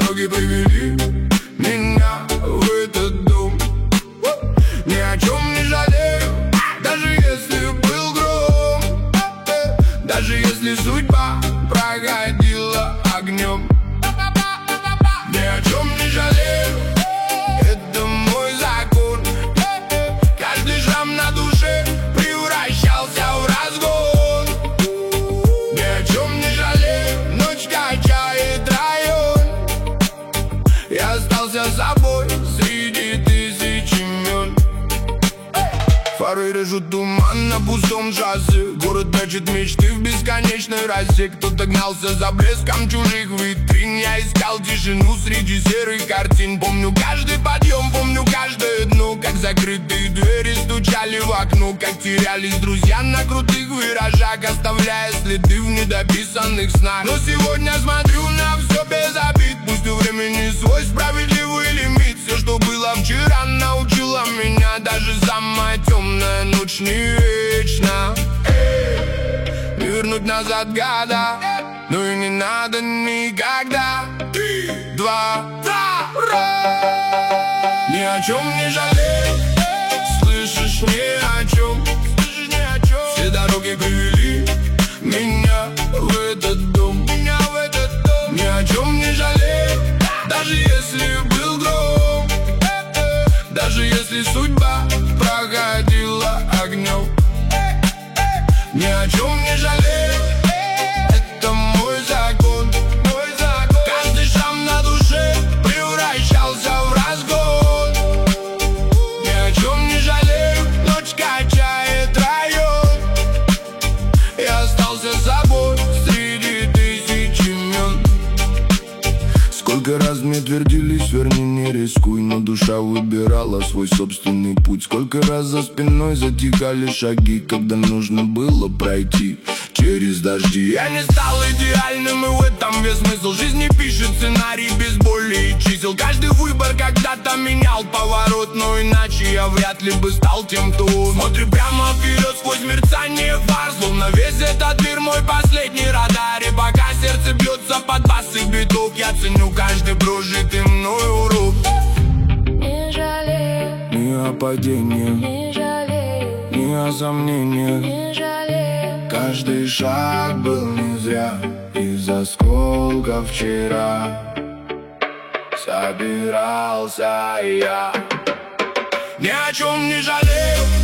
дороги привели меня в этот дом. Ни о чем не жалею, даже если был гром, даже если судьба проходила огнем. Ни о чем не жалею, это мой закон. Каждый шрам на душе превращался в разгон. Ни о чем не жалею, ночь качает район. Я остался собой среди тысяч имен. Фары режут туман на пустом шоссе. Город прячет мечты в бесконечной росе. Кто-то гнался за блеском чужих витрин. Я искал тишину среди серых картин. Помню каждый подъем, помню каждое дно. Как закрытые двери стучали в окно. Как терялись друзья на крутых виражах, оставляя следы в недописанных снах. Но сегодня смотрю на все без обид. Пусть у времени свой справедливый лимит. Все, что было вчера, научило меня. Даже самая темная ночь не вечна. Не вернуть назад года, но и не надо никогда. 3, 2, ни о чем не жалею, слышишь, ни о чем. Все дороги привели меня в этот дом. Ни о чем не жалею, даже если был гром, даже если судьба проходила огнем. Ни о чем не жалею, это мой закон. Каждый шрам на душе превращался в разгон. Ни о чем не жалею, ночь качает район. Я остался собой среди тысяч имен. Сколько раз мне твердили, сверни, не рискуй, но душа выбирала свой собственный путь. Сколько раз за спиной затихали шаги, когда нужно было пройти через дожди. Я не стал идеальным, и в этом весь смысл. Жизни пишет сценарий без боли и чисел. Каждый выбор когда-то менял поворот, но иначе я вряд ли бы стал тем, кто он. Смотрю прямо вперед сквозь мерцание фар, словно весь этот мир мой последний радар. И пока сердце бьется под бас и биток, я ценю каждый прожитый мной урок. Не жалею, Ни о падении, не жалею, ни о сомнениях. не жалею. Каждый шаг был не зря. Из осколков вчера собирался я. Ни о чем не жалею,